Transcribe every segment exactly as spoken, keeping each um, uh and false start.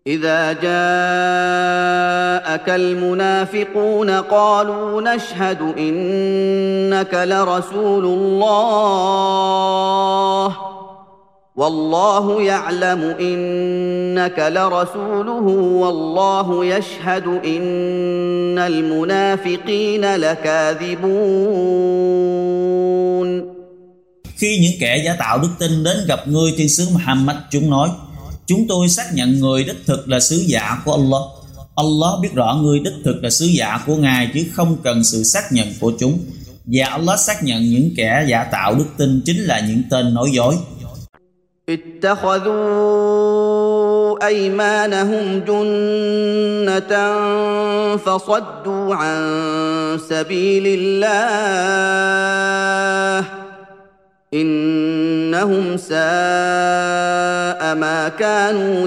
إذا جاءك المنافقون قالوا نشهد إنك لرسول الله والله يعلم إنك لرسوله والله يشهد إن المنافقين لكاذبون. Khi những kẻ giả tạo đức tin đến gặp ngươi thiên sứ Muhammad, chúng nói: chúng tôi xác nhận người đích thực là sứ giả của Allah. Allah biết rõ người đích thực là sứ giả của Ngài chứ không cần sự xác nhận của chúng. Và Allah xác nhận những kẻ giả tạo đức tin chính là những tên nói dối. اتخذوا أيمانهم جنة فصدوا عن سبيل الله إنهم ساء ما كانوا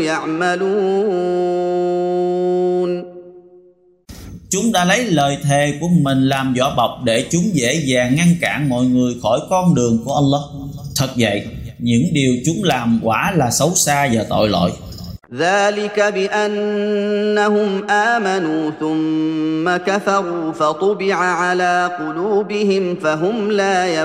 يعملون. Chúng đã lấy lời thề của mình làm vỏ bọc để chúng dễ dàng ngăn cản mọi người khỏi con đường của Allah. Thật vậy, những điều chúng làm quả là xấu xa và tội lỗi. ذلك بأنهم آمنوا ثم كفروا فطبع على قلوبهم فهم لا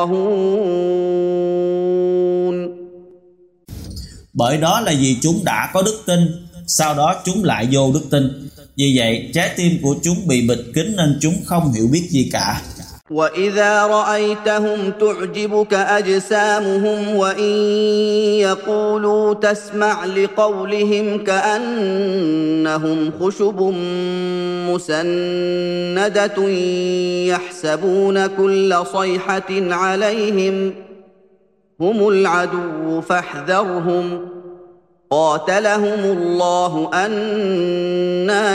يفقهون. Bởi đó là vì chúng đã có đức tin, sau đó chúng lại vô đức tin. Vì vậy, trái tim của chúng bị bịt kín nên chúng không hiểu biết gì cả. وَإِذَا رَأَيْتَهُمْ تُعْجِبُكَ أَجْسَامُهُمْ وَإِنْ يَقُولُوا تَسْمَعْ لِقَوْلِهِمْ كَأَنَّهُمْ خُشُبٌ مُّسَنَّدَةٌ يَحْسَبُونَ كُلَّ صَيْحَةٍ عَلَيْهِمْ هُمُ الْعَدُوُّ فَاحْذَرْهُمْ قَاتَلَهُمُ اللَّهُ أَنَّىٰ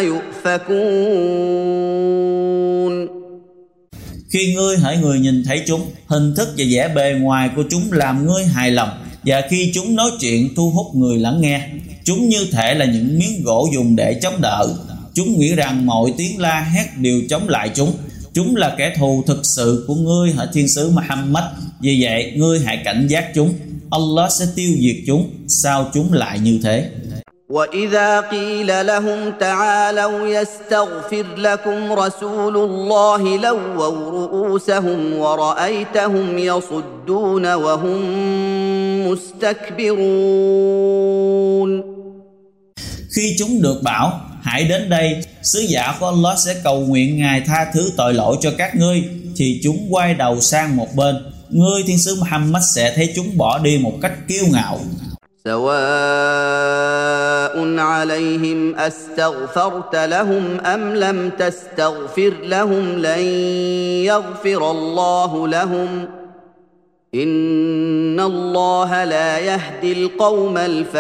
يُؤْفَكُونَ. Khi ngươi hỡi người nhìn thấy chúng, hình thức và vẻ bề ngoài của chúng làm ngươi hài lòng, và khi chúng nói chuyện thu hút người lắng nghe, chúng như thể là những miếng gỗ dùng để chống đỡ. Chúng nghĩ rằng mọi tiếng la hét đều chống lại chúng. Chúng là kẻ thù thực sự của ngươi hỡi thiên sứ Muhammad. Vì vậy ngươi hãy cảnh giác chúng. Allah sẽ tiêu diệt chúng. Sao chúng lại như thế? وَإِذَا قِيلَ لَهُمْ تَعَالَوْا يَسْتَغْفِرْ لَكُمْ رَسُولُ اللَّهِ لَوَّوْا رُءُوسَهُمْ وَرَأَيْتَهُمْ يَصُدُّونَ وَهُمْ مُسْتَكْبِرُونَ. Khi chúng được bảo hãy đến đây, sứ giả của Allah sẽ cầu nguyện Ngài tha thứ tội lỗi cho các ngươi, thì chúng quay đầu sang một bên. Ngươi thiên sứ Muhammad sẽ thấy chúng bỏ đi một cách kiêu ngạo. سواء عليهم أستغفرت لهم أم لم تستغفر لهم لن يغفر الله لهم إن الله لا يهدي القوم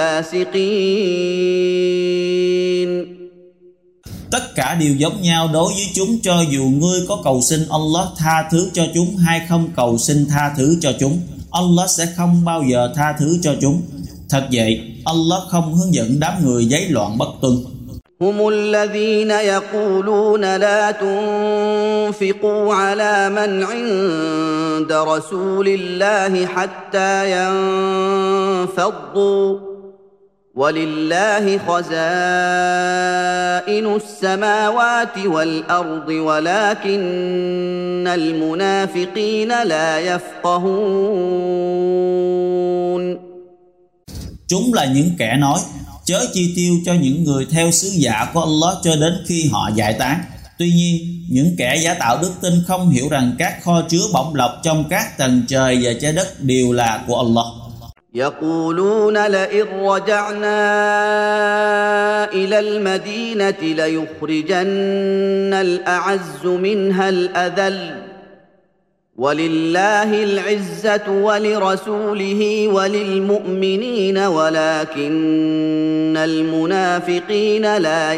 الفاسقين. Tất cả đều giống nhau đối với chúng, cho dù ngươi có cầu xin Allah tha thứ cho chúng hay không cầu xin tha thứ cho chúng, Allah sẽ không bao giờ tha thứ cho chúng. Thật vậy, Allah không hướng dẫn đám người giấy loạn bất tuân. هم الذين يقولون لا تنفقوا على من عند رسول الله حتى ينفضوا ولله خزائن السماوات والأرض ولكن المنافقين لا يفقهون. Chúng là những kẻ nói chớ chi tiêu cho những người theo sứ giả của Allah cho đến khi họ giải tán. Tuy nhiên, những kẻ giả tạo đức tin không hiểu rằng các kho chứa bổng lộc trong các tầng trời và trái đất đều là của Allah. يقولون لئن رجعنا إلى المدينة ليخرجن الأعز منها الأذل ولله العزة ولرسوله وللمؤمنين ولكن المنافقين لا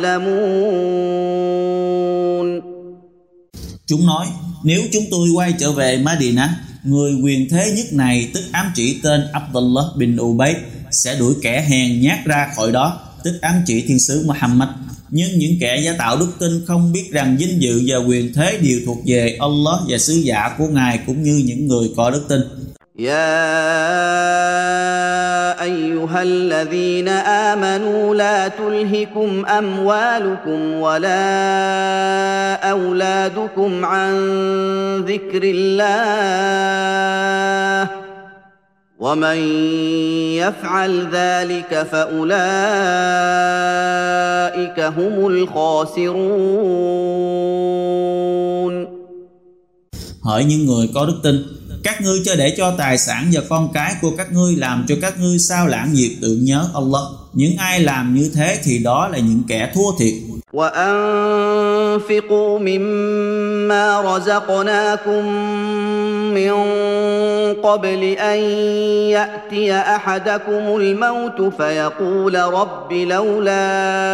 يعلمون. Chúng nói, nếu chúng tôi quay trở về Medina, người quyền thế nhất này, tức ám chỉ tên Abdullah bin Ubay, sẽ đuổi kẻ hèn nhát ra khỏi đó, tức ám chỉ thiên sứ Muhammad. Nhưng những kẻ giả tạo đức tin không biết rằng vinh dự và quyền thế đều thuộc về Allah và sứ giả của Ngài cũng như những người có đức tin. يا ايها الذين امنوا لا تلهكم اموالكم ولا اولادكم عن ذكر الله ومن يفعل ذلك فاولئك هم الخاسرون. Hỡi những người có đức tin, các ngươi chớ để cho tài sản và con cái của các ngươi làm cho các ngươi sao lãng việc tưởng nhớ Allah. Những ai làm như thế thì đó là những kẻ thua thiệt. وأنفقوا مما رزقناكم من قبل أن يأتي أحدكم الموت فيقول رب لولا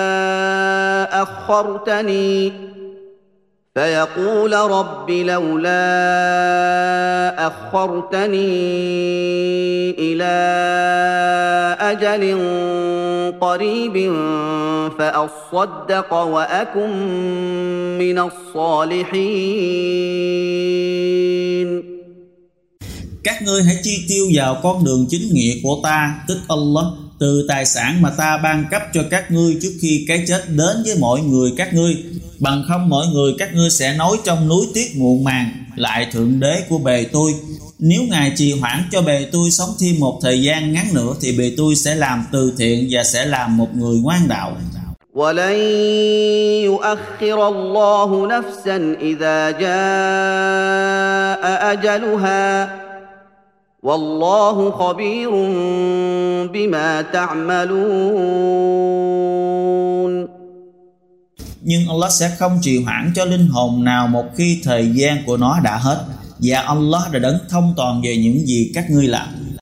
أخرتني فيقول رب لولا أخرتني إلى أجل قريب فأصدق وأكن من الصالحين. Các ngươi hãy chi tiêu vào con đường chính nghĩa của ta, tức Allah, từ tài sản mà ta ban cấp cho các ngươi trước khi cái chết đến với mọi người các ngươi. Bằng không mọi người các ngươi sẽ nói trong núi tiếc muộn màng, lại Thượng Đế của bề tôi, nếu Ngài trì hoãn cho bề tôi sống thêm một thời gian ngắn nữa thì bề tôi sẽ làm từ thiện và sẽ làm một người ngoan đạo. وَلَن يُؤَخِّرَ اللَّهُ نَفْسًا إِذَا جَاءَ أَجَلُهَا وَاللَّهُ خَبِيرٌ بِمَا تَعْمَلُونَ. Nhưng Allah sẽ không trì hoãn cho linh hồn nào một khi thời gian của nó đã hết, và Allah đã đấng thông toàn về những gì các ngươi làm.